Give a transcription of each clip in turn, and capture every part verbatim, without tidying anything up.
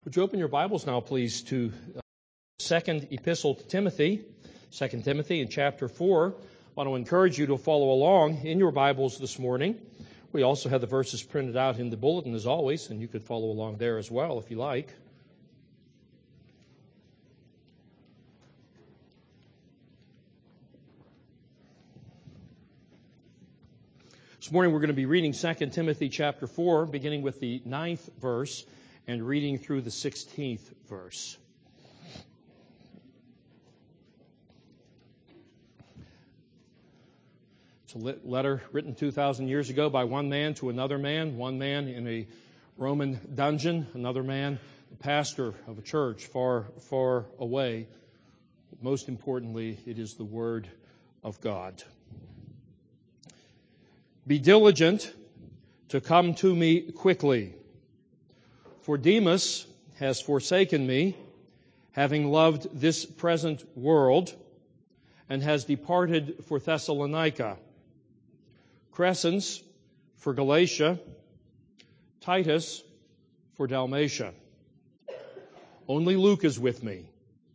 Would you open your Bibles now, please, to uh, Second Epistle to Timothy, Second Timothy in chapter four. I want to encourage you to follow along in your Bibles this morning. We also have the verses printed out in the bulletin as always, and you could follow along there as well if you like. This morning we're going to be reading Second Timothy chapter four, beginning with the ninth verse and reading through the sixteenth verse. It's a letter written two thousand years ago by one man to another man, one man in a Roman dungeon, another man, the pastor of a church far, far away. But most importantly, it is the Word of God. Be diligent to come to me quickly. For Demas has forsaken me, having loved this present world, and has departed for Thessalonica. Crescens for Galatia, Titus for Dalmatia. Only Luke is with me.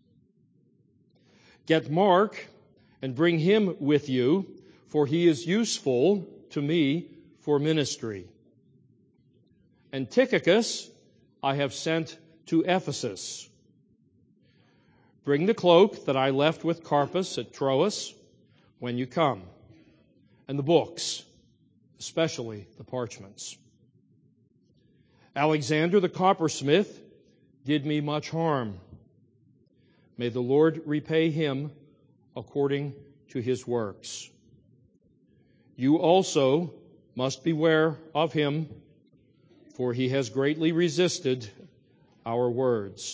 Get Mark and bring him with you, for he is useful to me for ministry. And Tychicus I have sent to Ephesus. Bring the cloak that I left with Carpus at Troas when you come, and the books, especially the parchments. Alexander the coppersmith did me much harm. May the Lord repay him according to his works. You also must beware of him, for he has greatly resisted our words.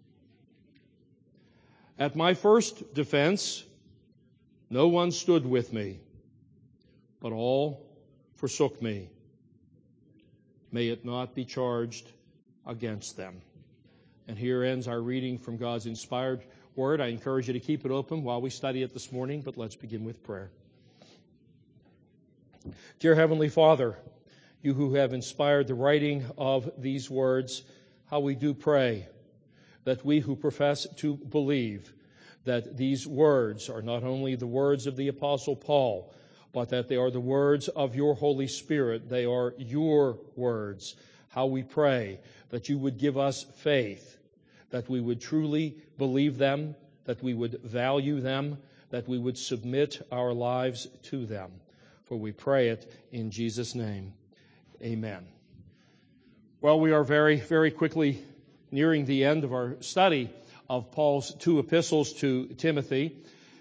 At my first defense, no one stood with me, but all forsook me. May it not be charged against them. And here ends our reading from God's inspired word. I encourage you to keep it open while we study it this morning, but let's begin with prayer. Dear Heavenly Father, you who have inspired the writing of these words, how we do pray that we who profess to believe that these words are not only the words of the Apostle Paul, but that they are the words of your Holy Spirit. They are your words. How we pray that you would give us faith, that we would truly believe them, that we would value them, that we would submit our lives to them. For we pray it in Jesus' name. Amen. Well, we are very, very quickly nearing the end of our study of Paul's two epistles to Timothy.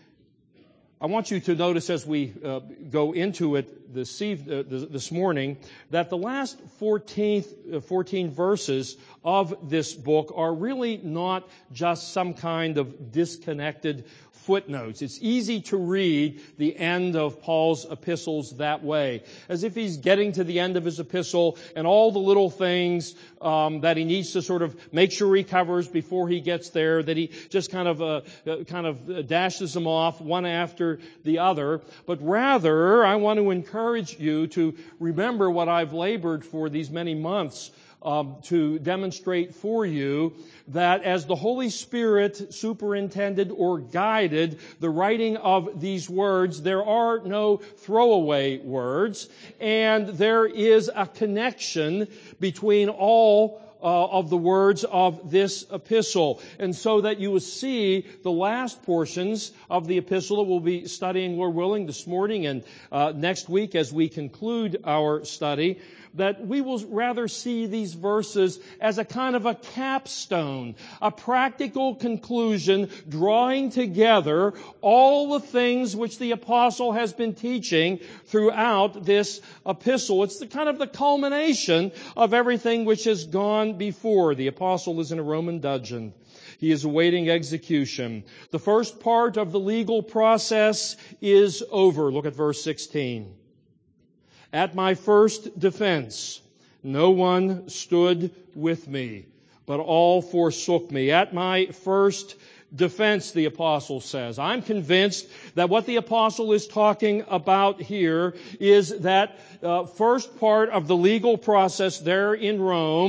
I want you to notice as we uh, go into it this, eve- uh, this morning that the last fourteen, uh, fourteen verses of this book are really not just some kind of disconnected footnotes. It's easy to read the end of Paul's epistles that way, as if he's getting to the end of his epistle and all the little things um, that he needs to sort of make sure he covers before he gets there, that he just kind of uh, kind of dashes them off one after the other. But rather, I want to encourage you to remember what I've labored for these many months Um, to demonstrate for you, that as the Holy Spirit superintended or guided the writing of these words, there are no throwaway words, and there is a connection between all Uh, of the words of this epistle. And so that you will see the last portions of the epistle that we'll be studying, Lord willing, this morning and uh, next week as we conclude our study, that we will rather see these verses as a kind of a capstone, a practical conclusion, drawing together all the things which the apostle has been teaching throughout this epistle. It's the kind of the culmination of everything which has gone before. The apostle is in a Roman dungeon. He is awaiting execution. The first part of the legal process is over. Look at verse sixteen. At my first defense, no one stood with me, but all forsook me. At my first defense, the apostle says. I'm convinced that what the apostle is talking about here is that uh, first part of the legal process there in Rome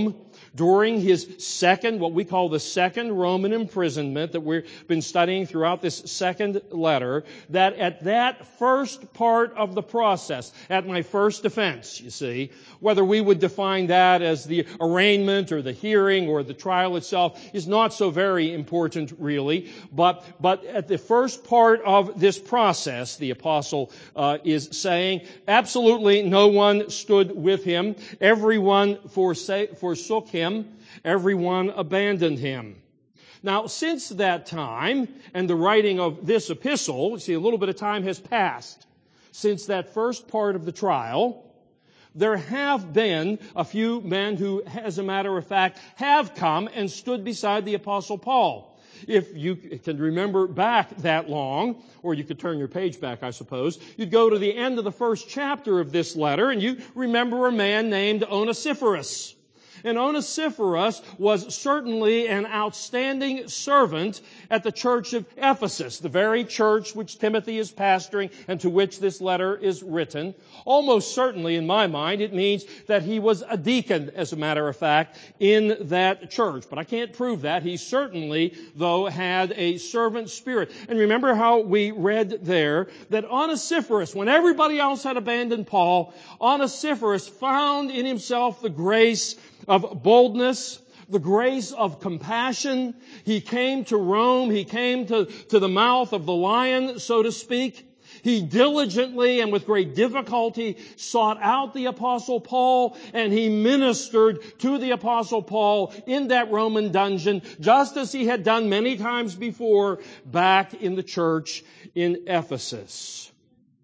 during his second, what we call the second Roman imprisonment that we've been studying throughout this second letter, that at that first part of the process, at my first defense, you see, whether we would define that as the arraignment or the hearing or the trial itself is not so very important really, but, but at the first part of this process, the apostle uh, is saying, absolutely no one stood with him, everyone forsa- forsook him, everyone abandoned him. Now, since that time, and the writing of this epistle, see, a little bit of time has passed since that first part of the trial. There have been a few men who, as a matter of fact, have come and stood beside the Apostle Paul. If you can remember back that long, or you could turn your page back, I suppose, you'd go to the end of the first chapter of this letter, and you remember a man named Onesiphorus. And Onesiphorus was certainly an outstanding servant at the church of Ephesus, the very church which Timothy is pastoring and to which this letter is written. Almost certainly, in my mind, it means that he was a deacon, as a matter of fact, in that church. But I can't prove that. He certainly, though, had a servant spirit. And remember how we read there that Onesiphorus, when everybody else had abandoned Paul, Onesiphorus found in himself the grace of boldness, the grace of compassion. He came to Rome. He came to, to the mouth of the lion, so to speak. He diligently and with great difficulty sought out the Apostle Paul, and he ministered to the Apostle Paul in that Roman dungeon, just as he had done many times before back in the church in Ephesus.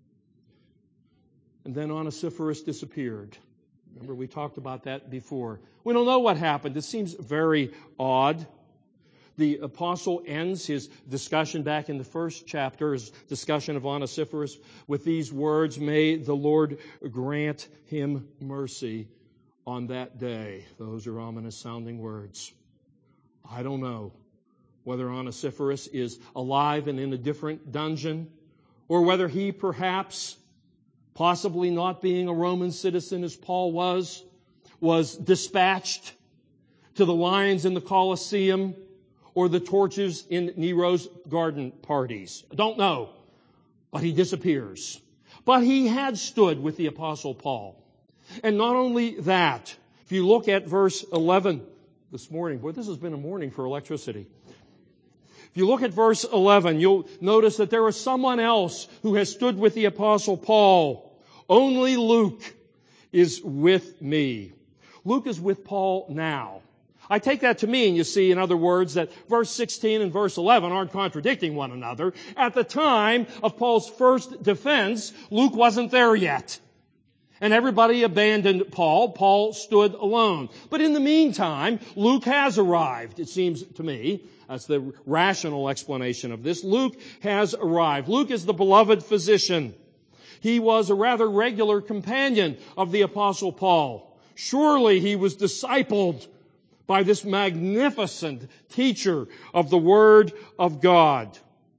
And then Onesiphorus disappeared. Remember, we talked about that before. We don't know what happened. It seems very odd. The apostle ends his discussion back in the first chapter, his discussion of Onesiphorus, with these words, "May the Lord grant him mercy on that day." Those are ominous sounding words. I don't know whether Onesiphorus is alive and in a different dungeon, or whether he perhaps, possibly not being a Roman citizen as Paul was, was dispatched to the lions in the Colosseum or the torches in Nero's garden parties. I don't know, but he disappears. But he had stood with the Apostle Paul. And not only that, if you look at verse eleven this morning, boy, this has been a morning for electricity. If you look at verse eleven, you'll notice that there is someone else who has stood with the Apostle Paul. Only Luke is with me. Luke is with Paul now. I take that to mean, you see, in other words, that verse sixteen and verse eleven aren't contradicting one another. At the time of Paul's first defense, Luke wasn't there yet. And everybody abandoned Paul. Paul stood alone. But in the meantime, Luke has arrived, it seems to me. That's the rational explanation of this. Luke has arrived. Luke is the beloved physician. He was a rather regular companion of the Apostle Paul. Surely he was discipled by this magnificent teacher of the Word of God.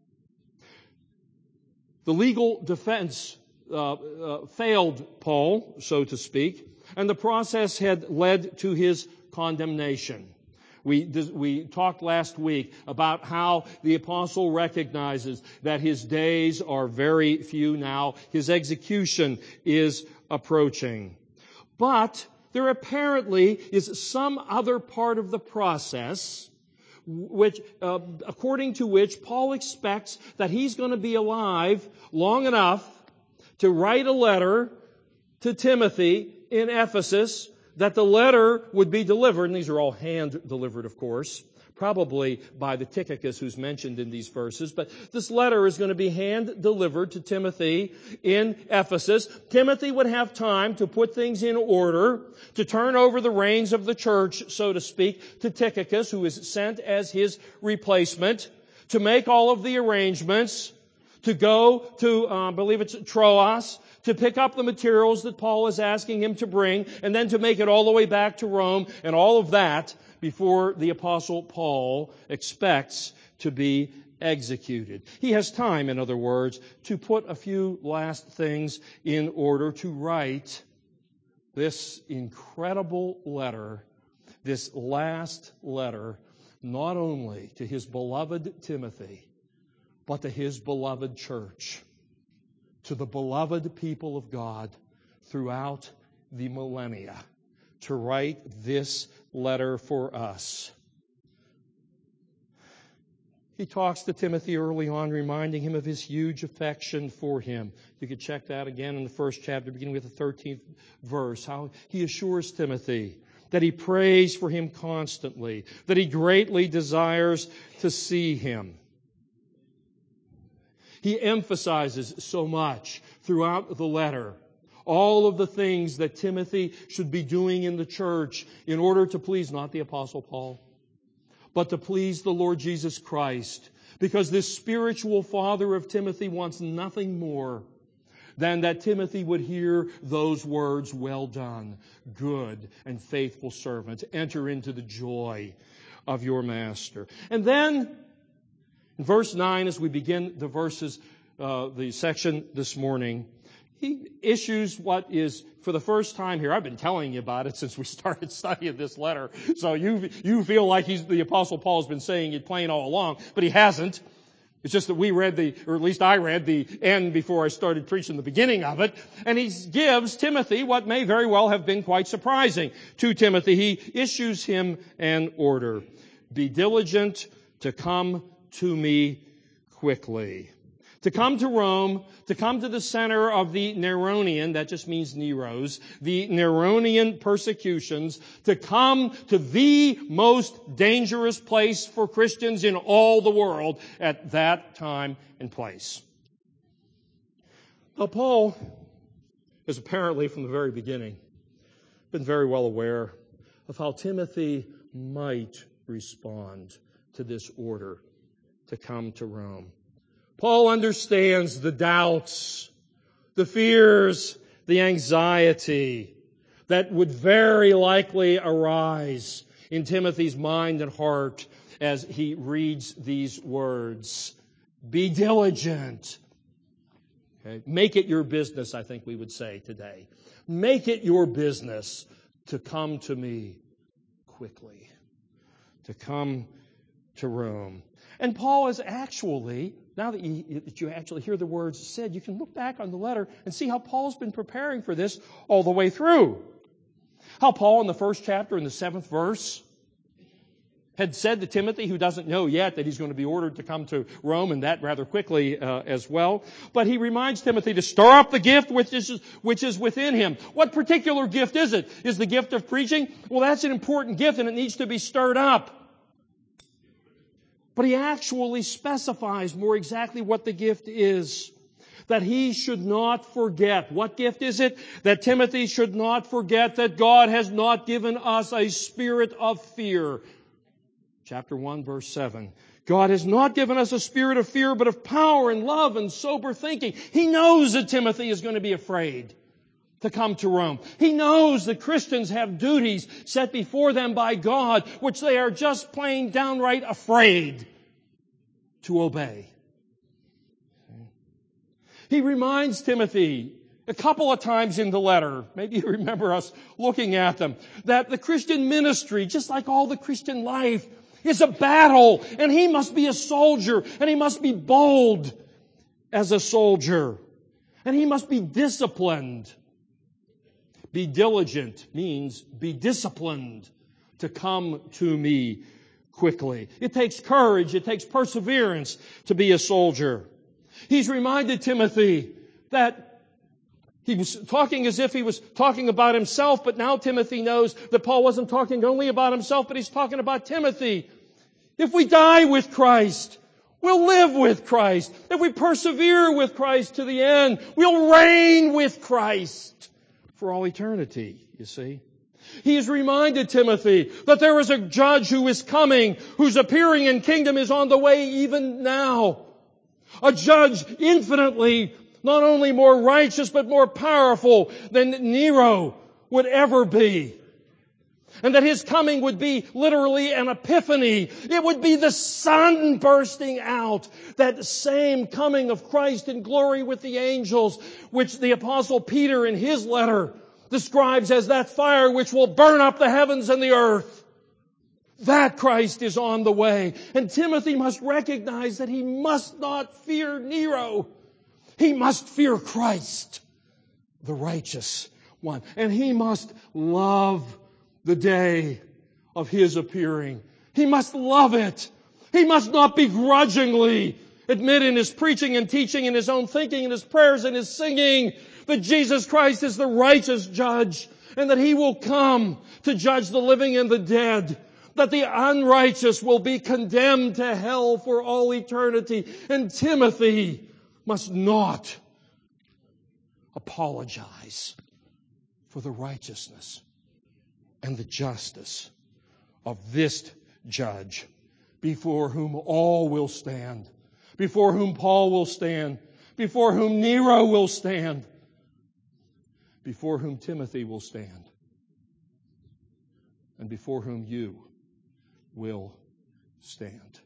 The legal defense uh, uh, failed Paul, so to speak, and the process had led to his condemnation. We, we talked last week about how the apostle recognizes that his days are very few now. His execution is approaching. But there apparently is some other part of the process which, uh, according to which Paul expects that he's going to be alive long enough to write a letter to Timothy in Ephesus, that the letter would be delivered, and these are all hand-delivered, of course, probably by the Tychicus who's mentioned in these verses, but this letter is going to be hand-delivered to Timothy in Ephesus. Timothy would have time to put things in order, to turn over the reins of the church, so to speak, to Tychicus, who is sent as his replacement, to make all of the arrangements, to go to, uh, I believe it's Troas, to pick up the materials that Paul is asking him to bring, and then to make it all the way back to Rome, and all of that before the Apostle Paul expects to be executed. He has time, in other words, to put a few last things in order to write this incredible letter this last letter not only to his beloved Timothy, but to his beloved church, to the beloved people of God throughout the millennia, to write this letter for us. He talks to Timothy early on, reminding him of his huge affection for him. You could check that again in the first chapter, beginning with the thirteenth verse, how he assures Timothy that he prays for him constantly, that he greatly desires to see him. He emphasizes so much throughout the letter all of the things that Timothy should be doing in the church in order to please not the Apostle Paul, but to please the Lord Jesus Christ. Because this spiritual father of Timothy wants nothing more than that Timothy would hear those words, "Well done, good and faithful servant. Enter into the joy of your master." And then, in verse nine, as we begin the verses, uh, the section this morning, he issues what is, for the first time here, I've been telling you about it since we started studying this letter, so you you feel like he's, the Apostle Paul has been saying it plain all along, but he hasn't. It's just that we read the, or at least I read the end before I started preaching the beginning of it, and he gives Timothy what may very well have been quite surprising to Timothy. He issues him an order. Be diligent to come to me quickly. To come to Rome, to come to the center of the Neronian, that just means Nero's, the Neronian persecutions, to come to the most dangerous place for Christians in all the world at that time and place. Now, Paul is apparently from the very beginning been very well aware of how Timothy might respond to this order to come to Rome. Paul understands the doubts, the fears, the anxiety that would very likely arise in Timothy's mind and heart as he reads these words. Be diligent. Okay? Make it your business, I think we would say today. Make it your business to come to me quickly, to come to Rome. And Paul is actually, now that you, that you actually hear the words said, you can look back on the letter and see how Paul's been preparing for this all the way through. How Paul in the first chapter, in the seventh verse, had said to Timothy, who doesn't know yet that he's going to be ordered to come to Rome, and that rather quickly uh, as well. But he reminds Timothy to stir up the gift which is, which is within him. What particular gift is it? Is the gift of preaching? Well, that's an important gift, and it needs to be stirred up. But he actually specifies more exactly what the gift is. That he should not forget. What gift is it? That Timothy should not forget that God has not given us a spirit of fear. Chapter one, verse seven. God has not given us a spirit of fear, but of power and love and sober thinking. He knows that Timothy is going to be afraid to come to Rome. He knows that Christians have duties set before them by God, which they are just plain downright afraid to obey. He reminds Timothy a couple of times in the letter, maybe you remember us looking at them, that the Christian ministry, just like all the Christian life, is a battle, and he must be a soldier, and he must be bold as a soldier, and he must be disciplined. Be diligent means be disciplined to come to me quickly. It takes courage, it takes perseverance to be a soldier. He's reminded Timothy that he was talking as if he was talking about himself, but now Timothy knows that Paul wasn't talking only about himself, but he's talking about Timothy. If we die with Christ, we'll live with Christ. If we persevere with Christ to the end, we'll reign with Christ for all eternity, you see. He has reminded Timothy that there is a judge who is coming, whose appearing in kingdom is on the way even now. A judge infinitely, not only more righteous, but more powerful than Nero would ever be. And that his coming would be literally an epiphany. It would be the sun bursting out. That same coming of Christ in glory with the angels, which the Apostle Peter in his letter describes as that fire which will burn up the heavens and the earth. That Christ is on the way. And Timothy must recognize that he must not fear Nero. He must fear Christ, the righteous one. And he must love the day of his appearing. He must love it. He must not begrudgingly admit in his preaching and teaching, in his own thinking, in his prayers, and his singing, that Jesus Christ is the righteous judge, and that he will come to judge the living and the dead, that the unrighteous will be condemned to hell for all eternity. And Timothy must not apologize for the righteousness and the justice of this judge, before whom all will stand, before whom Paul will stand, before whom Nero will stand, before whom Timothy will stand, and before whom you will stand.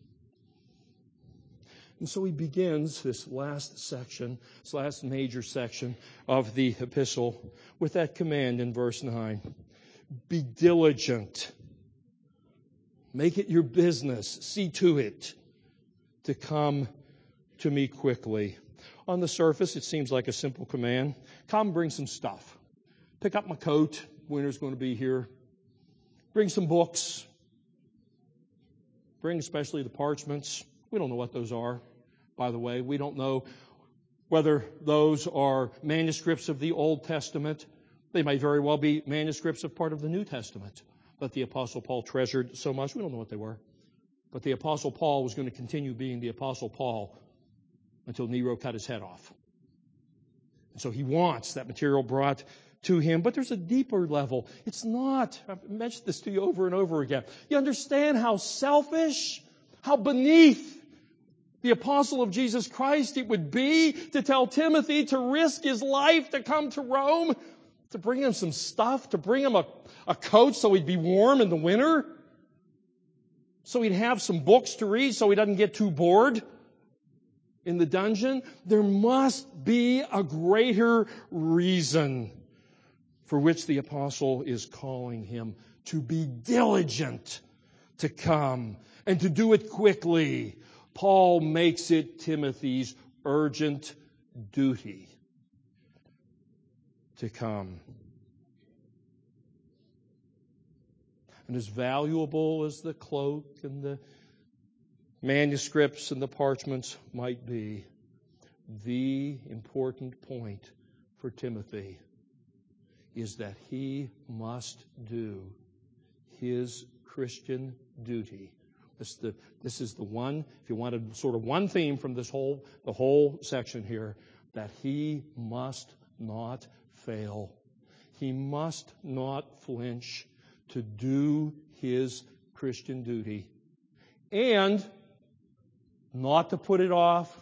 And so he begins this last section, this last major section of the epistle with that command in verse nine. Be diligent. Make it your business. See to it to come to me quickly. On the surface, it seems like a simple command. Come, bring some stuff. Pick up my coat. Winter's going to be here. Bring some books. Bring especially the parchments. We don't know what those are, by the way. We don't know whether those are manuscripts of the Old Testament. They may very well be manuscripts of part of the New Testament that the Apostle Paul treasured so much. We don't know what they were. But the Apostle Paul was going to continue being the Apostle Paul until Nero cut his head off. And so he wants that material brought to him. But there's a deeper level. It's not, I've mentioned this to you over and over again. You understand how selfish, how beneath the apostle of Jesus Christ it would be to tell Timothy to risk his life to come to Rome, to bring him some stuff, to bring him a, a coat so he'd be warm in the winter, so he'd have some books to read so he doesn't get too bored in the dungeon. There must be a greater reason for which the apostle is calling him to be diligent to come and to do it quickly. Paul makes it Timothy's urgent duty to come. And as valuable as the cloak and the manuscripts and the parchments might be, the important point for Timothy is that he must do his Christian duty. This, the, this is the one, if you wanted sort of one theme from this whole, the whole section here, that he must not fail. He must not flinch to do his Christian duty, and not to put it off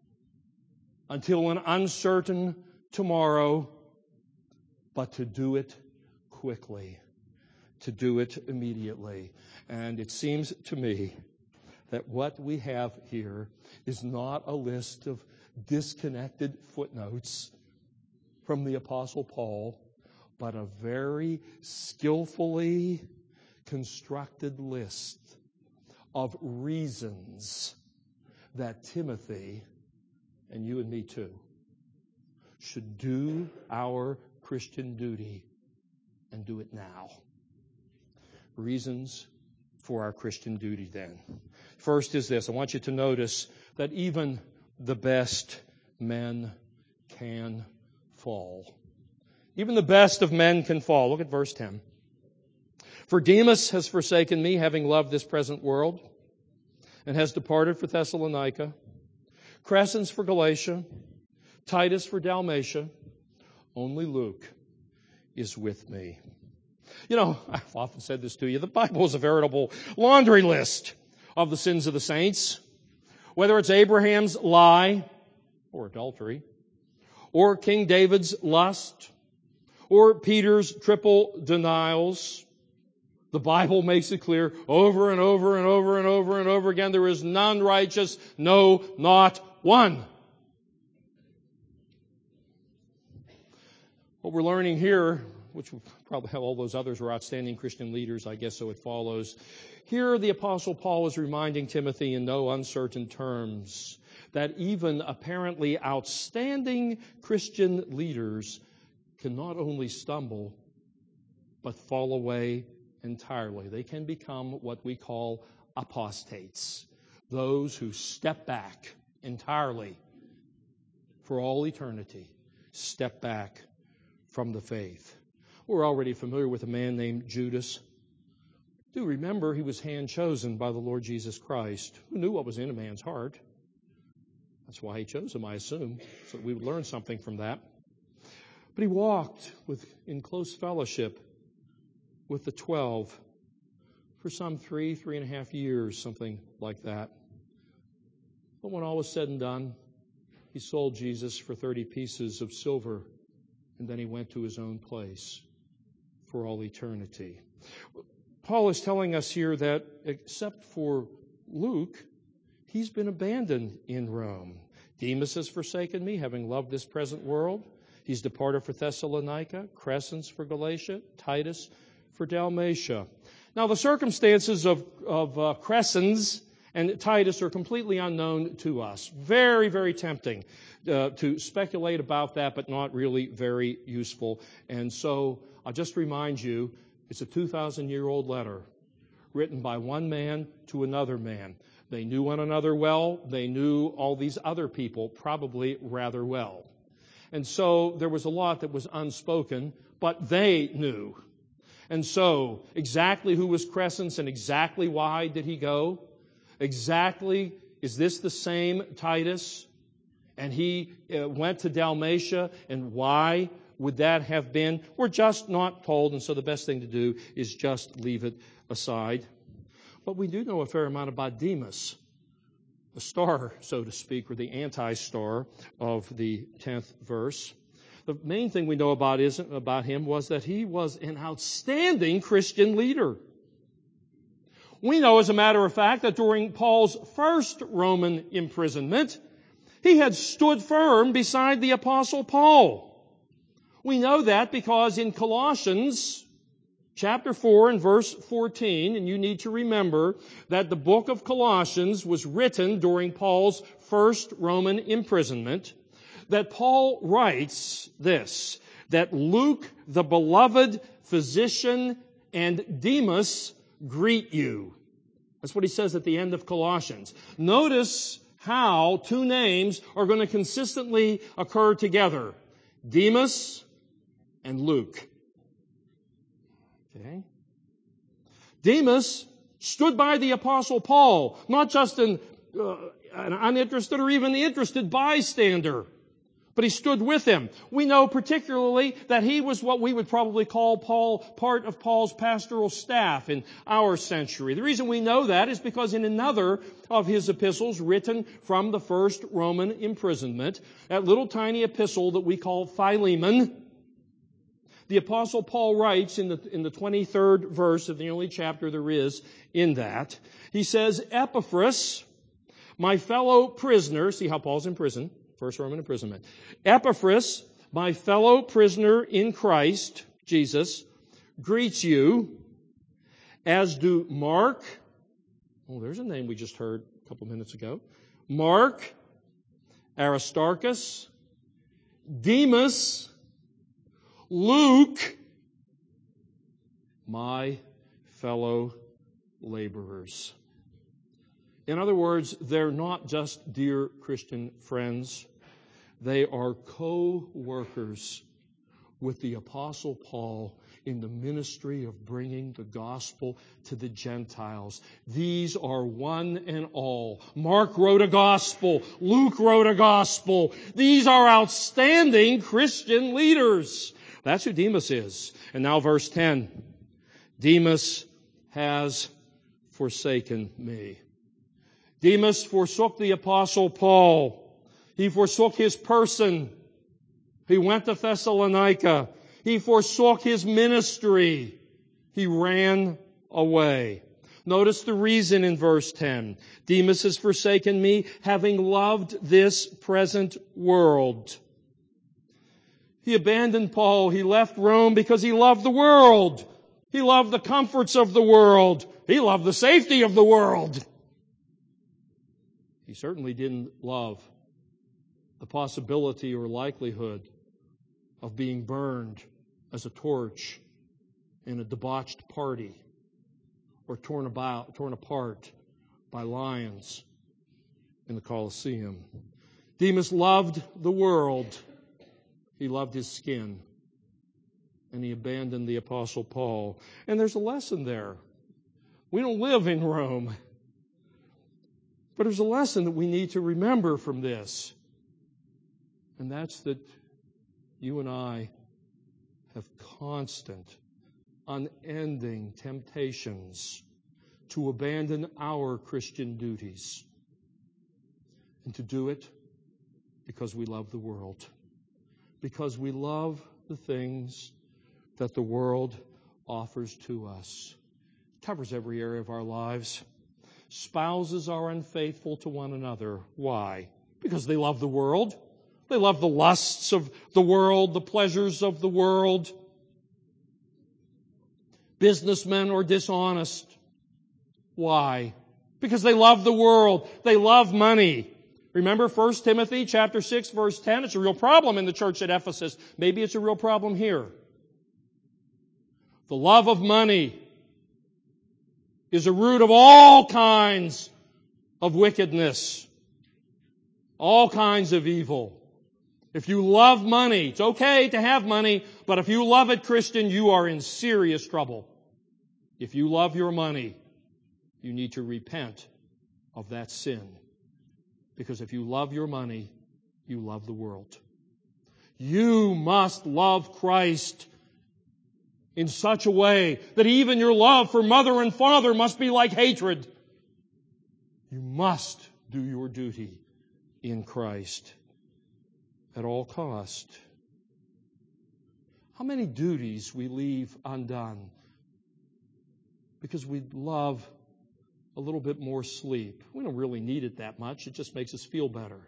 until an uncertain tomorrow, but to do it quickly, to do it immediately. And it seems to me that what we have here is not a list of disconnected footnotes from the Apostle Paul, but a very skillfully constructed list of reasons that Timothy, and you and me too, should do our Christian duty and do it now. Reasons for our Christian duty then. First is this. I want you to notice that even the best men can fall. Even the best of men can fall. Look at verse ten. For Demas has forsaken me, having loved this present world, and has departed for Thessalonica. Crescens for Galatia, Titus for Dalmatia. Only Luke is with me. You know, I've often said this to you, the Bible is a veritable laundry list of the sins of the saints. Whether it's Abraham's lie or adultery, or King David's lust, or Peter's triple denials, the Bible makes it clear over and over and over and over and over again, there is none righteous, no, not one. What we're learning here which probably all those others were outstanding Christian leaders, I guess, so it follows. Here the Apostle Paul is reminding Timothy in no uncertain terms that even apparently outstanding Christian leaders can not only stumble, but fall away entirely. They can become what we call apostates, those who step back entirely for all eternity, step back from the faith. We're already familiar with a man named Judas. Do remember he was hand-chosen by the Lord Jesus Christ, who knew what was in a man's heart. That's why he chose him, I assume, so that we would learn something from that. But he walked with, in close fellowship with the twelve for some three, three and a half years, something like that. But when all was said and done, he sold Jesus for thirty pieces of silver, and then he went to his own place for all eternity. Paul is telling us here that except for Luke, he's been abandoned in Rome. Demas has forsaken me, having loved this present world. He's departed for Thessalonica, Crescens for Galatia, Titus for Dalmatia. Now, the circumstances of, of uh, Crescens and Titus are completely unknown to us. Very, very tempting uh, to speculate about that, but not really very useful. And so I'll just remind you, it's a two thousand year old letter written by one man to another man. They knew one another well. They knew all these other people probably rather well. And so there was a lot that was unspoken, but they knew. And so exactly who was Crescens and exactly why did he go? Exactly, is this the same Titus? And he uh, went to Dalmatia, and why would that have been? We're just not told, and so the best thing to do is just leave it aside. But we do know a fair amount about Demas, the star, so to speak, or the anti-star of the tenth verse. The main thing we know about, is, about him was that he was an outstanding Christian leader. We know, as a matter of fact, that during Paul's first Roman imprisonment, he had stood firm beside the Apostle Paul. We know that because in Colossians chapter four and verse fourteen, and you need to remember that the book of Colossians was written during Paul's first Roman imprisonment, that Paul writes this, that Luke, the beloved physician, and Demas greet you. That's what he says at the end of Colossians. Notice how two names are going to consistently occur together. Demas and Luke. Okay. Demas stood by the Apostle Paul, not just an, uh, an uninterested or even interested bystander, but he stood with him. We know particularly that he was what we would probably call Paul, part of Paul's pastoral staff in our century. The reason we know that is because in another of his epistles written from the first Roman imprisonment, that little tiny epistle that we call Philemon, the Apostle Paul writes in the, in the twenty-third verse of the only chapter there is in that, he says, Epaphras, my fellow prisoner, see how Paul's in prison, first Roman imprisonment. Epaphras, my fellow prisoner in Christ, Jesus, greets you, as do Mark. Oh, there's a name we just heard a couple minutes ago. Mark, Aristarchus, Demas, Luke, my fellow laborers. In other words, they're not just dear Christian friends. They are co-workers with the Apostle Paul in the ministry of bringing the gospel to the Gentiles. These are one and all. Mark wrote a gospel. Luke wrote a gospel. These are outstanding Christian leaders. That's who Demas is. And now verse ten. Demas has forsaken me. Demas forsook the Apostle Paul. He forsook his person. He went to Thessalonica. He forsook his ministry. He ran away. Notice the reason in verse ten. Demas has forsaken me, having loved this present world. He abandoned Paul. He left Rome because he loved the world. He loved the comforts of the world. He loved the safety of the world. He certainly didn't love the possibility or likelihood of being burned as a torch in a debauched party or torn about, torn apart by lions in the Colosseum. Demas loved the world. He loved his skin. And he abandoned the Apostle Paul. And there's a lesson there. We don't live in Rome. But there's a lesson that we need to remember from this. And that's that you and I have constant, unending temptations to abandon our Christian duties. And to do it because we love the world. Because we love the things that the world offers to us. It covers every area of our lives. Spouses are unfaithful to one another. Why? Because they love the world. They love the lusts of the world, the pleasures of the world. Businessmen are dishonest. Why? Because they love the world. They love money. Remember First Timothy chapter six, verse ten? It's a real problem in the church at Ephesus. Maybe it's a real problem here. The love of money is a root of all kinds of wickedness, all kinds of evil. If you love money, it's okay to have money, but if you love it, Christian, you are in serious trouble. If you love your money, you need to repent of that sin. Because if you love your money, you love the world. You must love Christ in such a way that even your love for mother and father must be like hatred. You must do your duty in Christ at all cost. How many duties we leave undone because we love a little bit more sleep. We don't really need it that much. It just makes us feel better.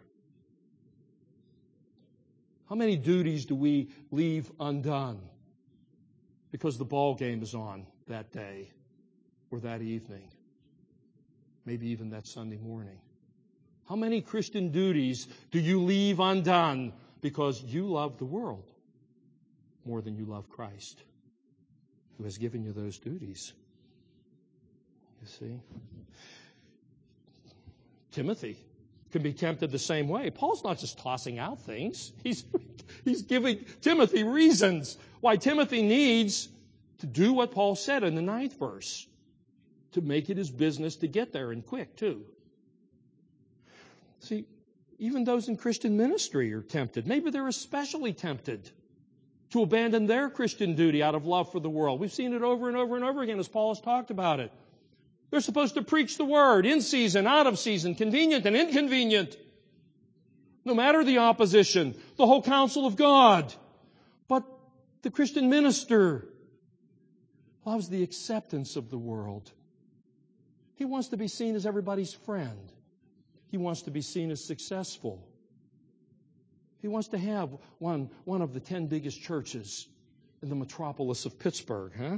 How many duties do we leave undone because the ball game is on that day or that evening, maybe even that Sunday morning? How many Christian duties do you leave undone because you love the world more than you love Christ, who has given you those duties? You see? Timothy can be tempted the same way. Paul's not just tossing out things. He's, he's giving Timothy reasons why Timothy needs to do what Paul said in the ninth verse, to make it his business to get there, and quick, too. See, even those in Christian ministry are tempted. Maybe they're especially tempted to abandon their Christian duty out of love for the world. We've seen it over and over and over again as Paul has talked about it. They're supposed to preach the word in season, out of season, convenient and inconvenient. No matter the opposition, the whole counsel of God. But the Christian minister loves the acceptance of the world. He wants to be seen as everybody's friend. He wants to be seen as successful. He wants to have one, one of the ten biggest churches in the metropolis of Pittsburgh, huh?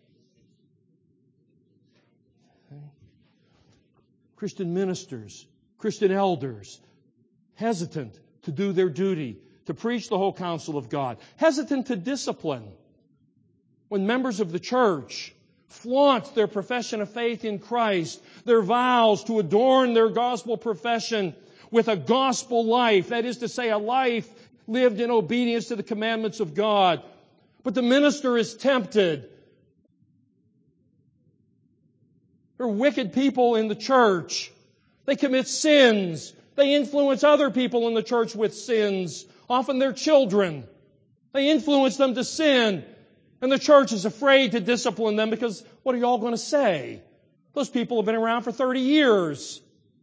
Christian ministers, Christian elders, hesitant to do their duty, to preach the whole counsel of God, hesitant to discipline. When members of the church flaunt their profession of faith in Christ, their vows to adorn their gospel profession with a gospel life, that is to say, a life lived in obedience to the commandments of God. But the minister is tempted. There are wicked people in the church. They commit sins. They influence other people in the church with sins, often their children. They influence them to sin. And the church is afraid to discipline them because what are you all going to say? Those people have been around for thirty years.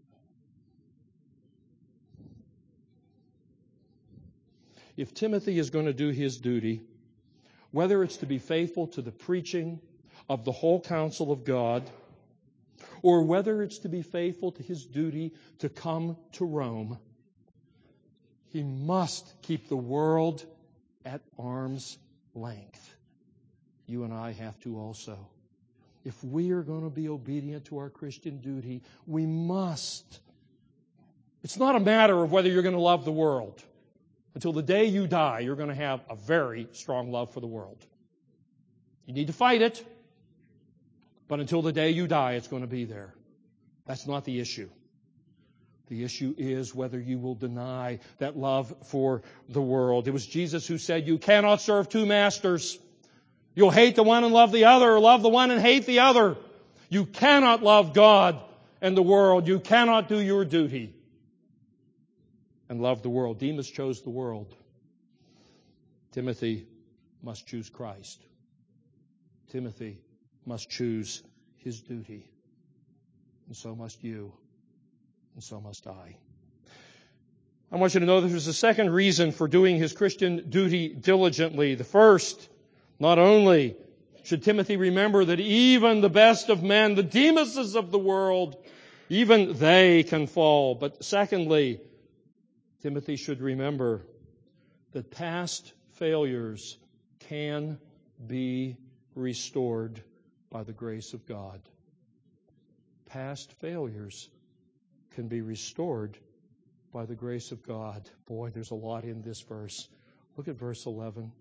If Timothy is going to do his duty, whether it's to be faithful to the preaching of the whole counsel of God, or whether it's to be faithful to his duty to come to Rome, he must keep the world at arm's length. You and I have to also. If we are going to be obedient to our Christian duty, we must. It's not a matter of whether you're going to love the world. Until the day you die, you're going to have a very strong love for the world. You need to fight it, but until the day you die, it's going to be there. That's not the issue. The issue is whether you will deny that love for the world. It was Jesus who said, you cannot serve two masters. You'll hate the one and love the other, or love the one and hate the other. You cannot love God and the world. You cannot do your duty and love the world. Demas chose the world. Timothy must choose Christ. Timothy must choose his duty. And so must you. And so must I. I want you to know that there's a second reason for doing his Christian duty diligently. The first, not only should Timothy remember that even the best of men, the Demases of the world, even they can fall. But secondly, Timothy should remember that past failures can be restored by the grace of God. Past failures can be restored by the grace of God. Boy, there's a lot in this verse. Look at verse eleven.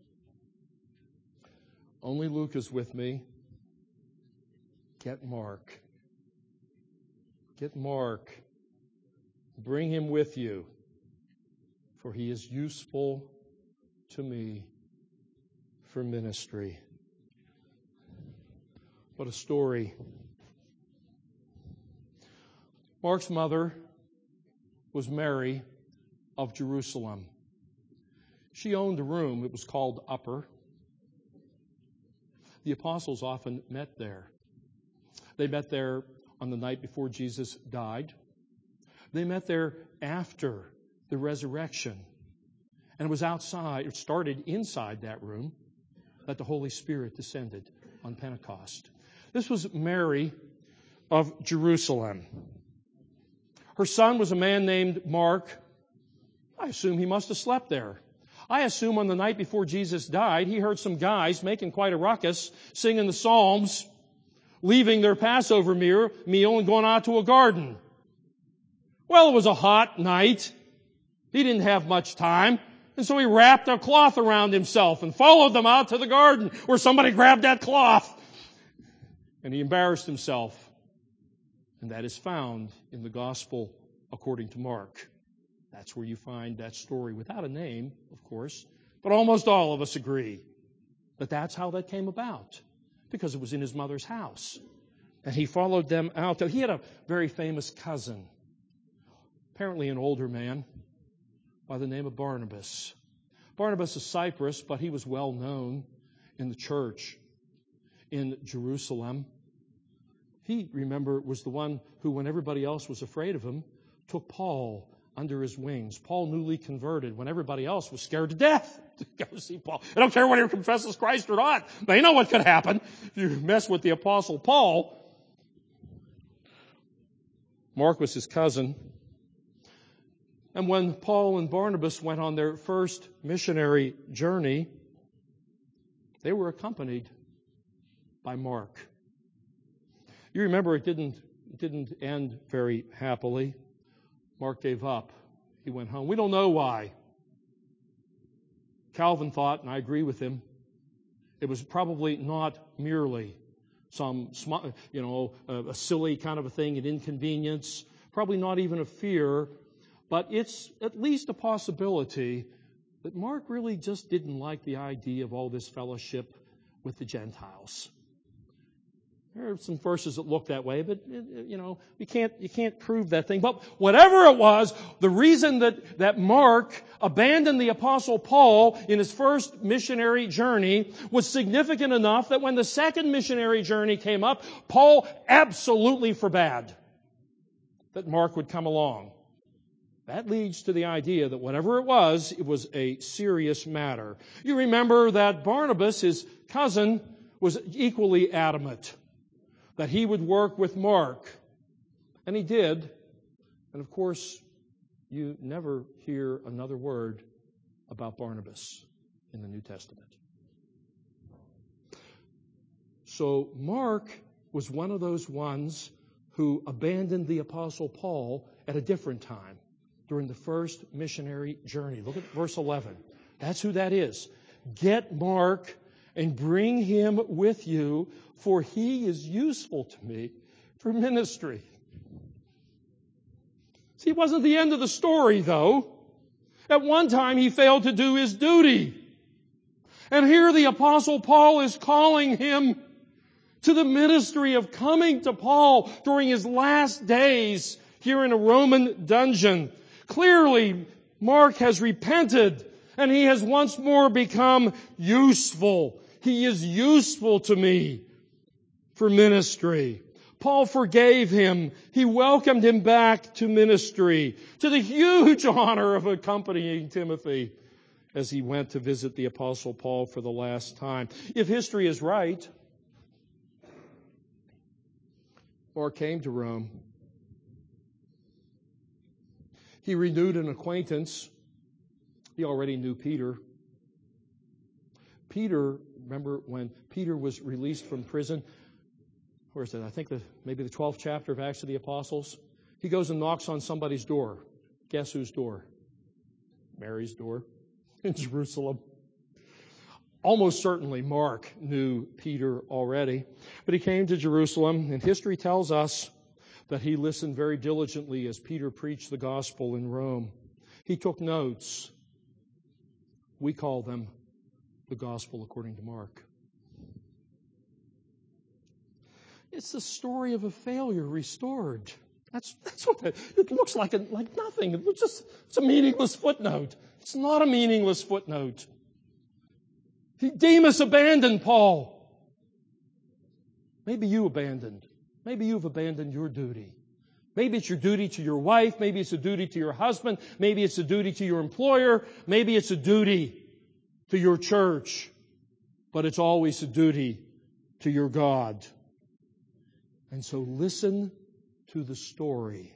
Only Luke is with me. Get Mark. Get Mark. Bring him with you, for he is useful to me for ministry. What a story. Mark's mother was Mary of Jerusalem. She owned a room. It was called Upper. The apostles often met there. They met there on the night before Jesus died. They met there after the resurrection. And it was outside, it started inside that room, that the Holy Spirit descended on Pentecost. This was Mary of Jerusalem. Her son was a man named Mark. I assume he must have slept there. I assume on the night before Jesus died, he heard some guys making quite a ruckus, singing the Psalms, leaving their Passover meal and going out to a garden. Well, it was a hot night. He didn't have much time. And so he wrapped a cloth around himself and followed them out to the garden where somebody grabbed that cloth. And he embarrassed himself. And that is found in the Gospel according to Mark. That's where you find that story without a name, of course. But almost all of us agree that that's how that came about. Because it was in his mother's house. And he followed them out. He had a very famous cousin. Apparently an older man by the name of Barnabas. Barnabas of Cyprus, but he was well known in the church in Jerusalem. He, remember, was the one who, when everybody else was afraid of him, took Paul under his wings. Paul, newly converted, when everybody else was scared to death to go see Paul. I don't care whether he confesses Christ or not. They know what could happen if you mess with the Apostle Paul. Mark was his cousin. And when Paul and Barnabas went on their first missionary journey, they were accompanied by Mark. You remember it didn't, it didn't end very happily. Mark gave up. He went home. We don't know why. Calvin thought, and I agree with him, it was probably not merely some, you know, a silly kind of a thing, an inconvenience, probably not even a fear, but it's at least a possibility that Mark really just didn't like the idea of all this fellowship with the Gentiles. There are some verses that look that way, but, you know, you can't, you can't prove that thing. But whatever it was, the reason that, that Mark abandoned the Apostle Paul in his first missionary journey was significant enough that when the second missionary journey came up, Paul absolutely forbade that Mark would come along. That leads to the idea that whatever it was, it was a serious matter. You remember that Barnabas, his cousin, was equally adamant that he would work with Mark. And he did. And of course, you never hear another word about Barnabas. in the New Testament. So Mark was one of those ones who abandoned the Apostle Paul at a different time during the first missionary journey. Look at verse eleven. That's who that is. Get Mark and bring him with you, for he is useful to me for ministry. See, it wasn't the end of the story, though. At one time, he failed to do his duty. And here the Apostle Paul is calling him to the ministry of coming to Paul during his last days here in a Roman dungeon. Clearly, Mark has repented, and he has once more become useful. He is useful to me for ministry. Paul forgave him. He welcomed him back to ministry, to the huge honor of accompanying Timothy as he went to visit the Apostle Paul for the last time. If history is right, Mark came to Rome. He renewed an acquaintance. He already knew Peter. Peter, remember when Peter was released from prison? Where is it? I think the, maybe the twelfth chapter of Acts of the Apostles. He goes and knocks on somebody's door. Guess whose door? Mary's door in Jerusalem. Almost certainly Mark knew Peter already. But he came to Jerusalem, and history tells us that he listened very diligently as Peter preached the gospel in Rome. He took notes. We call them the gospel according to Mark. It's the story of a failure restored. That's that's what that, it looks like. A, like nothing. It looks just it's a meaningless footnote. It's not a meaningless footnote. He, Demas abandoned Paul. Maybe you abandoned. Maybe you've abandoned your duty. Maybe it's your duty to your wife. Maybe it's a duty to your husband. Maybe it's a duty to your employer. Maybe it's a duty to your church. But it's always a duty to your God. And so listen to the story.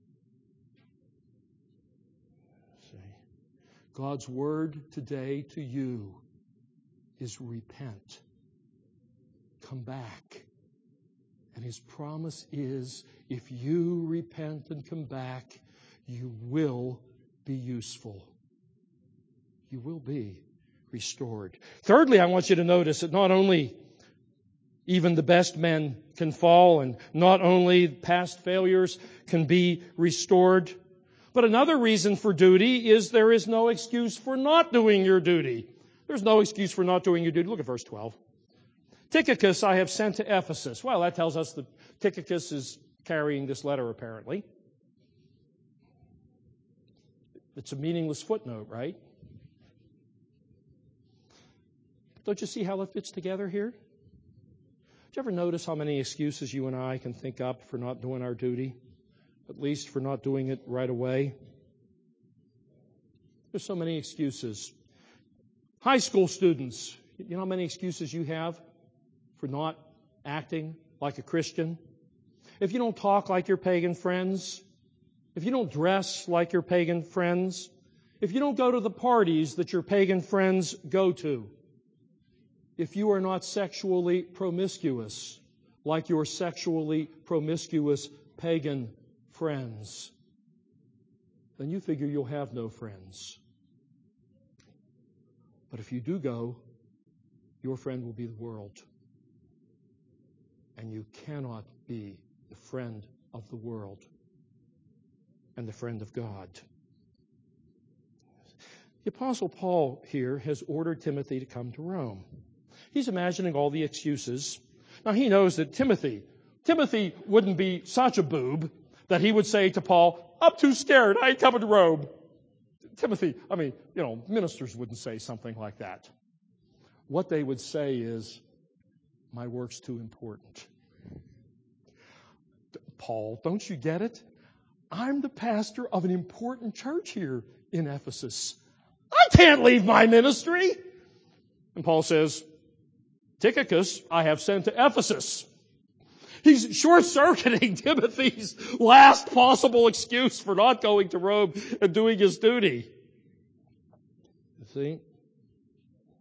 See, God's word today to you is repent. Come back. And His promise is, if you repent and come back, you will be useful. You will be restored. Thirdly, I want you to notice that not only even the best men can fall, and not only past failures can be restored, but another reason for duty is there is no excuse for not doing your duty. There's no excuse for not doing your duty. Look at verse twelve. Tychicus I have sent to Ephesus. Well, that tells us that Tychicus is carrying this letter, apparently. It's a meaningless footnote, right? Don't you see how it fits together here? Did you ever notice how many excuses you and I can think up for not doing our duty? At least for not doing it right away? There's so many excuses. High school students, you know how many excuses you have for not acting like a Christian? If you don't talk like your pagan friends, if you don't dress like your pagan friends, if you don't go to the parties that your pagan friends go to, if you are not sexually promiscuous like your sexually promiscuous pagan friends, then you figure you'll have no friends. But if you do go, your friend will be the world. And you cannot be the friend of the world and the friend of God. The Apostle Paul here has ordered Timothy to come to Rome. He's imagining all the excuses. Now he knows that Timothy, Timothy wouldn't be such a boob that he would say to Paul, I'm too scared, I ain't coming to Rome. Timothy, I mean, you know, ministers wouldn't say something like that. What they would say is, my work's too important. Paul, don't you get it? I'm the pastor of an important church here in Ephesus. I can't leave my ministry. And Paul says, Tychicus I have sent to Ephesus. He's short-circuiting Timothy's last possible excuse for not going to Rome and doing his duty. You see?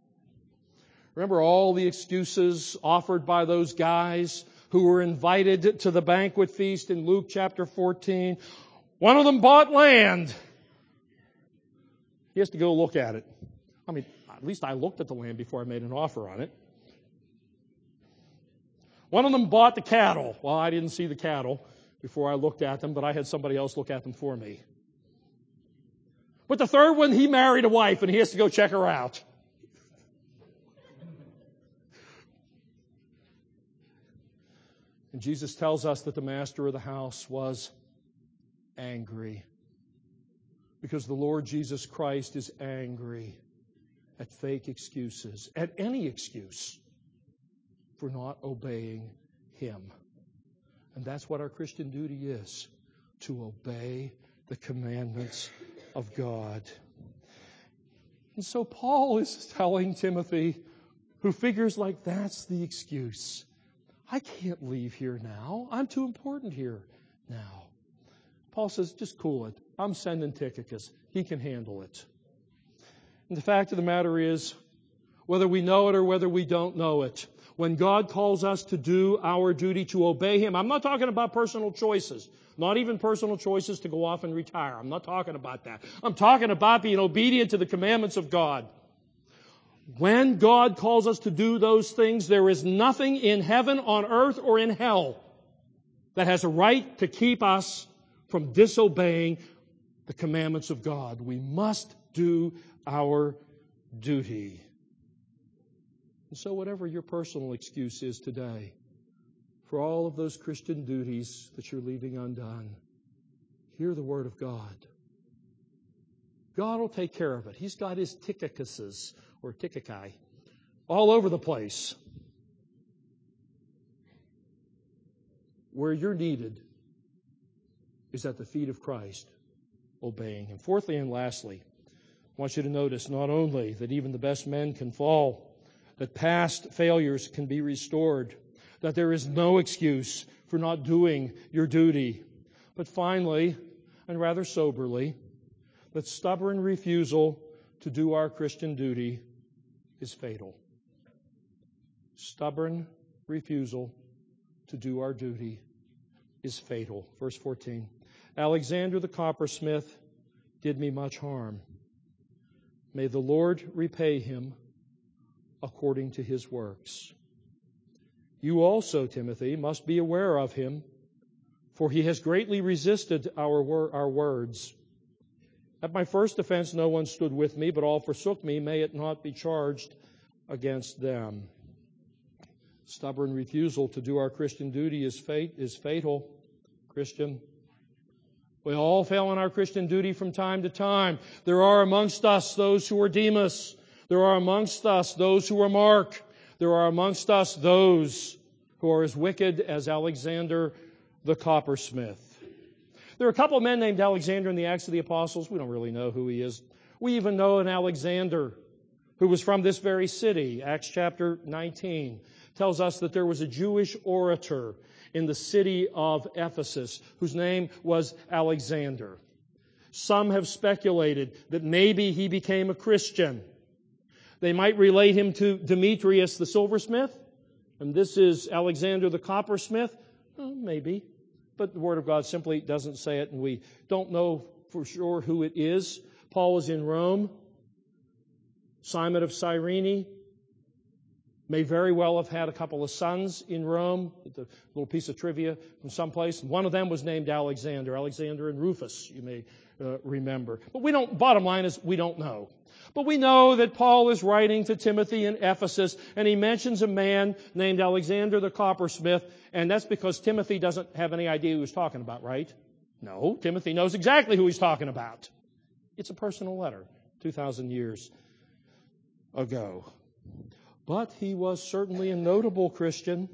Remember all the excuses offered by those guys who were invited to the banquet feast in Luke chapter fourteen. One of them bought land. He has to go look at it. I mean, at least I looked at the land before I made an offer on it. One of them bought the cattle. Well, I didn't see the cattle before I looked at them, but I had somebody else look at them for me. But the third one, he married a wife and he has to go check her out. And Jesus tells us that the master of the house was angry. Because the Lord Jesus Christ is angry at fake excuses, at any excuse for not obeying Him. And that's what our Christian duty is, to obey the commandments of God. And so Paul is telling Timothy, who figures like that's the excuse, I can't leave here now. I'm too important here now. Paul says, just cool it. I'm sending Tychicus. He can handle it. And the fact of the matter is, whether we know it or whether we don't know it, when God calls us to do our duty to obey Him, I'm not talking about personal choices, not even personal choices to go off and retire. I'm not talking about that. I'm talking about being obedient to the commandments of God. When God calls us to do those things, there is nothing in heaven, on earth, or in hell that has a right to keep us from disobeying the commandments of God. We must do our duty. And so whatever your personal excuse is today, for all of those Christian duties that you're leaving undone, hear the Word of God. God will take care of it. He's got His Tychicuses, or Tychici, all over the place. Where you're needed is at the feet of Christ, obeying Him. Fourthly and lastly, I want you to notice not only that even the best men can fall, that past failures can be restored, that there is no excuse for not doing your duty, but finally, and rather soberly, that stubborn refusal to do our Christian duty is fatal. Stubborn refusal to do our duty is fatal. Verse fourteen. Alexander the coppersmith did me much harm. May the Lord repay him according to his works. You also, Timothy, must be aware of him, for he has greatly resisted our, wor- our words. At my first offense no one stood with me, but all forsook me. May it not be charged against them. Stubborn refusal to do our Christian duty is fate is fatal, Christian. We all fail in our Christian duty from time to time. There are amongst us those who are Demas. There are amongst us those who are Mark. There are amongst us those who are as wicked as Alexander the coppersmith. There are a couple of men named Alexander in the Acts of the Apostles. We don't really know who he is. We even know an Alexander who was from this very city. Acts chapter nineteen tells us that there was a Jewish orator in the city of Ephesus whose name was Alexander. Some have speculated that maybe he became a Christian. They might relate him to Demetrius the silversmith, and this is Alexander the coppersmith. Well, maybe. But the Word of God simply doesn't say it, and we don't know for sure who it is. Paul was in Rome. Simon of Cyrene may very well have had a couple of sons in Rome. A little piece of trivia from someplace. One of them was named Alexander. Alexander and Rufus, you may uh, remember. But we don't, bottom line is, we don't know. But we know that Paul is writing to Timothy in Ephesus, and he mentions a man named Alexander the coppersmith, and that's because Timothy doesn't have any idea who he's talking about, right? No, Timothy knows exactly who he's talking about. It's a personal letter, two thousand years ago. But he was certainly a notable Christian,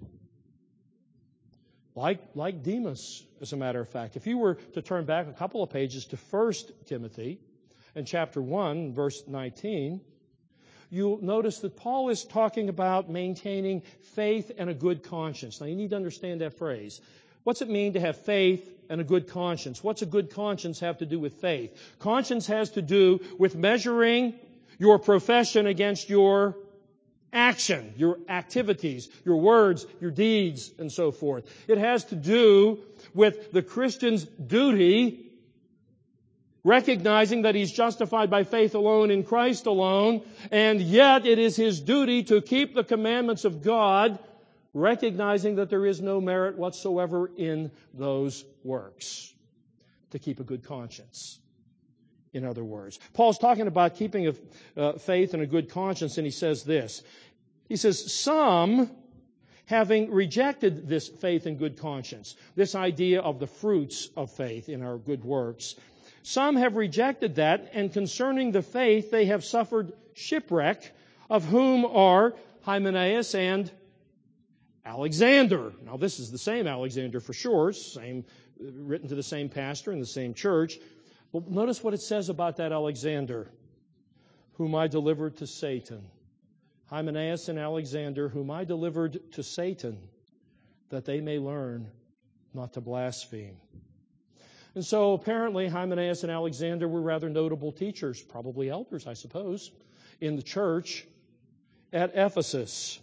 like, like Demas, as a matter of fact. If you were to turn back a couple of pages to First Timothy, in chapter one, verse nineteen, you'll notice that Paul is talking about maintaining faith and a good conscience. Now, you need to understand that phrase. What's it mean to have faith and a good conscience? What's a good conscience have to do with faith? Conscience has to do with measuring your profession against your action, your activities, your words, your deeds, and so forth. It has to do with the Christian's duty, recognizing that he's justified by faith alone in Christ alone, and yet it is his duty to keep the commandments of God, recognizing that there is no merit whatsoever in those works. To keep a good conscience, in other words. Paul's talking about keeping a uh, faith and a good conscience, and he says this. He says, some, having rejected this faith and good conscience, this idea of the fruits of faith in our good works, some have rejected that, and concerning the faith they have suffered shipwreck, of whom are Hymenaeus and Alexander. Now this is the same Alexander for sure, same, written to the same pastor in the same church. Well, notice what it says about that Alexander, whom I delivered to Satan. Hymenaeus and Alexander, whom I delivered to Satan, that they may learn not to blaspheme. And so apparently Hymenaeus and Alexander were rather notable teachers, probably elders, I suppose, in the church at Ephesus.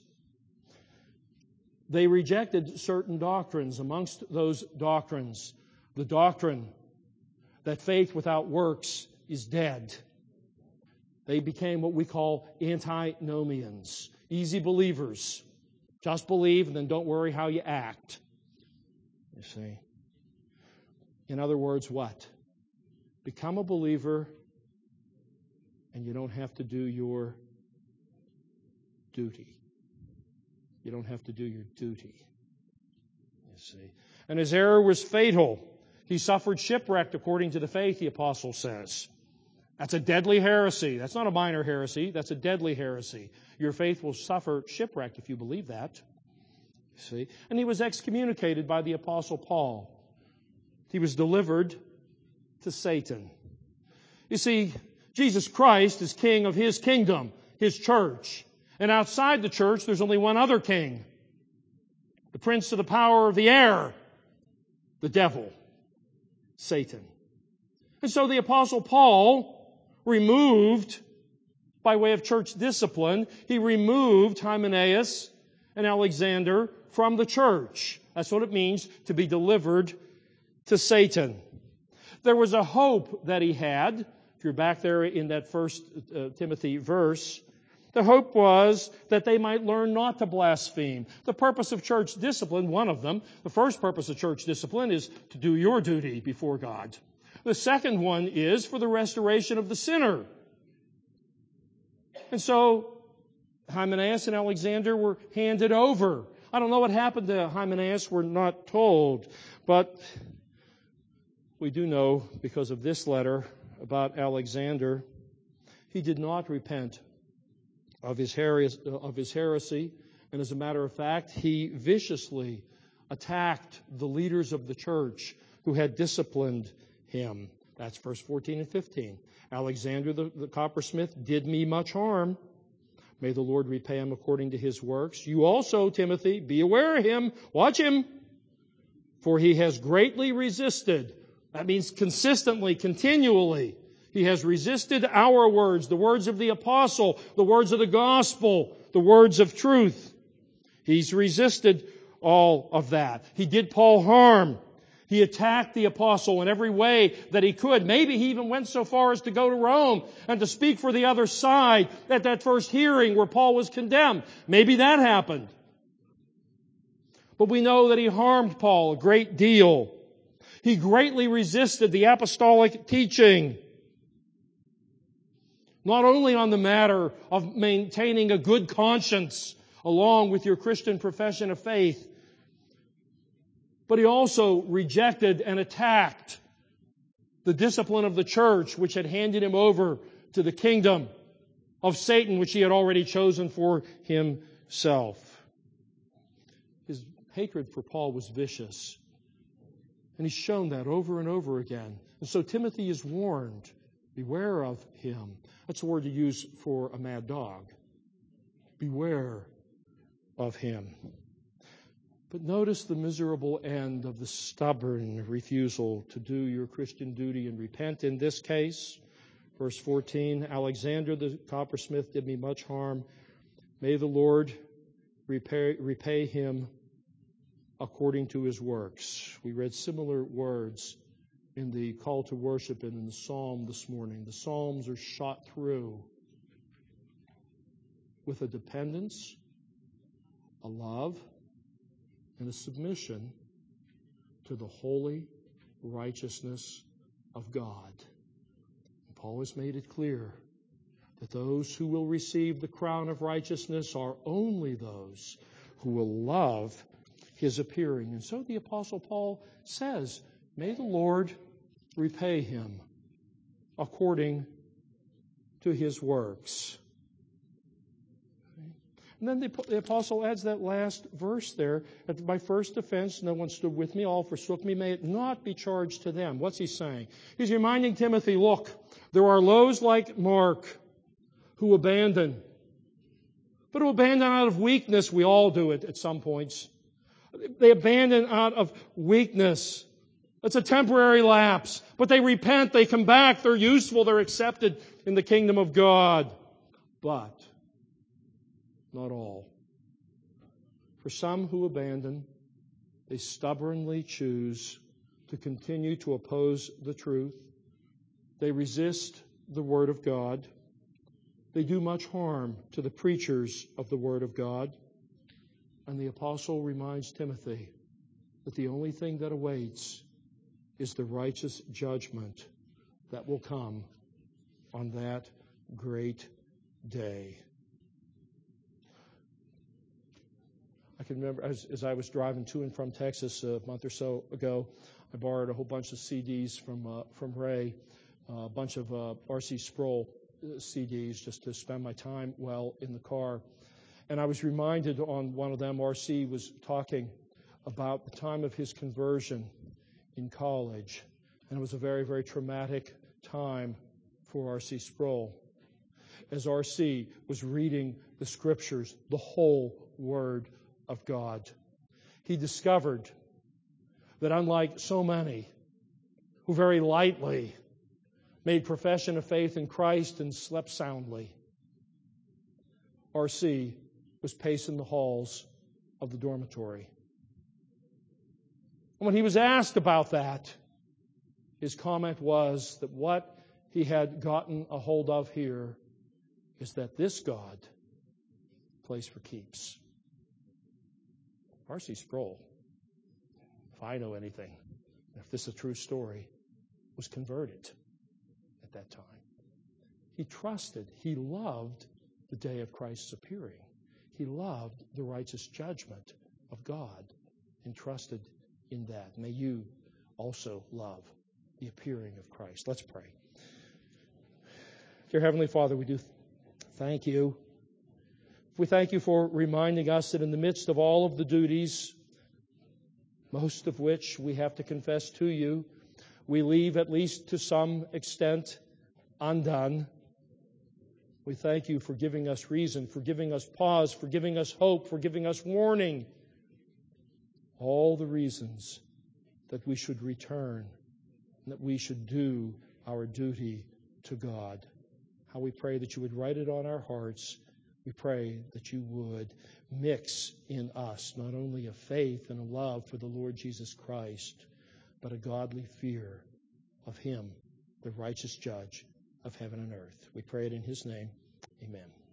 They rejected certain doctrines. Amongst those doctrines, the doctrine that faith without works is dead. They became what we call antinomians, easy believers. Just believe and then don't worry how you act. You see? In other words, what? Become a believer and you don't have to do your duty. You don't have to do your duty. You see? And his error was fatal. He suffered shipwreck according to the faith, the apostle says. That's a deadly heresy. That's not a minor heresy. That's a deadly heresy. Your faith will suffer shipwreck if you believe that. You see? And he was excommunicated by the apostle Paul. He was delivered to Satan. You see, Jesus Christ is king of his kingdom, his church. And outside the church, there's only one other king. The prince of the power of the air, the devil, Satan. And so the apostle Paul removed, by way of church discipline, he removed Hymenaeus and Alexander from the church. That's what it means to be delivered to Satan. There was a hope that he had. If you're back there in that first uh, Timothy verse, the hope was that they might learn not to blaspheme. The purpose of church discipline, one of them, the first purpose of church discipline is to do your duty before God. The second one is for the restoration of the sinner. And so Hymenaeus and Alexander were handed over. I don't know what happened to Hymenaeus, we're not told. But we do know, because of this letter about Alexander, he did not repent of his heres- of his heresy. And as a matter of fact, he viciously attacked the leaders of the church who had disciplined him. That's verse fourteen and fifteen. Alexander the, the coppersmith did me much harm. May the Lord repay him according to his works. You also, Timothy, be aware of him. Watch him. For he has greatly resisted. That means consistently, continually. He has resisted our words, the words of the apostle, the words of the gospel, the words of truth. He's resisted all of that. He did Paul harm. He attacked the apostle in every way that he could. Maybe he even went so far as to go to Rome and to speak for the other side at that first hearing where Paul was condemned. Maybe that happened. But we know that he harmed Paul a great deal. He greatly resisted the apostolic teaching. Not only on the matter of maintaining a good conscience along with your Christian profession of faith, but he also rejected and attacked the discipline of the church, which had handed him over to the kingdom of Satan, which he had already chosen for himself. His hatred for Paul was vicious. And he's shown that over and over again. And so Timothy is warned, beware of him. That's the word you use for a mad dog. Beware of him. But notice the miserable end of the stubborn refusal to do your Christian duty and repent in this case. Verse fourteen, Alexander the coppersmith did me much harm. May the Lord repay, repay him according to his works. We read similar words in the call to worship and in the psalm this morning. The psalms are shot through with a dependence, a love, and a submission to the holy righteousness of God. And Paul has made it clear that those who will receive the crown of righteousness are only those who will love his appearing. And so the Apostle Paul says, may the Lord repay him according to his works. And then the, the apostle adds that last verse there. At my first offense, no one stood with me, all forsook me. May it not be charged to them. What's he saying? He's reminding Timothy, look, there are those like Mark who abandon. But who abandon out of weakness. We all do it at some points. They abandon out of weakness. It's a temporary lapse. But they repent, they come back, they're useful, they're accepted in the kingdom of God. But not all. For some who abandon, they stubbornly choose to continue to oppose the truth. They resist the Word of God. They do much harm to the preachers of the Word of God. And the apostle reminds Timothy that the only thing that awaits is the righteous judgment that will come on that great day. I can remember as, as I was driving to and from Texas a month or so ago, I borrowed a whole bunch of C Ds from uh, from Ray, uh, a bunch of uh, R C Sproul C Ds just to spend my time well in the car. And I was reminded on one of them, R C was talking about the time of his conversion in college. And it was a very, very traumatic time for R C Sproul. As R C was reading the Scriptures, the whole Word of God, he discovered that unlike so many who very lightly made profession of faith in Christ and slept soundly, R C was pacing the halls of the dormitory. And when he was asked about that, his comment was that what he had gotten a hold of here is that this God plays for keeps. R C Sproul, if I know anything, if this is a true story, was converted at that time. He trusted, he loved the day of Christ's appearing. He loved the righteous judgment of God and trusted in that. May you also love the appearing of Christ. Let's pray. Dear Heavenly Father, we do thank you. We thank you for reminding us that in the midst of all of the duties, most of which we have to confess to you, we leave at least to some extent undone. We thank you for giving us reason, for giving us pause, for giving us hope, for giving us warning. All the reasons that we should return, that we should do our duty to God. How we pray that you would write it on our hearts. We pray that you would mix in us not only a faith and a love for the Lord Jesus Christ, but a godly fear of Him, the righteous judge of heaven and earth. We pray it in His name. Amen.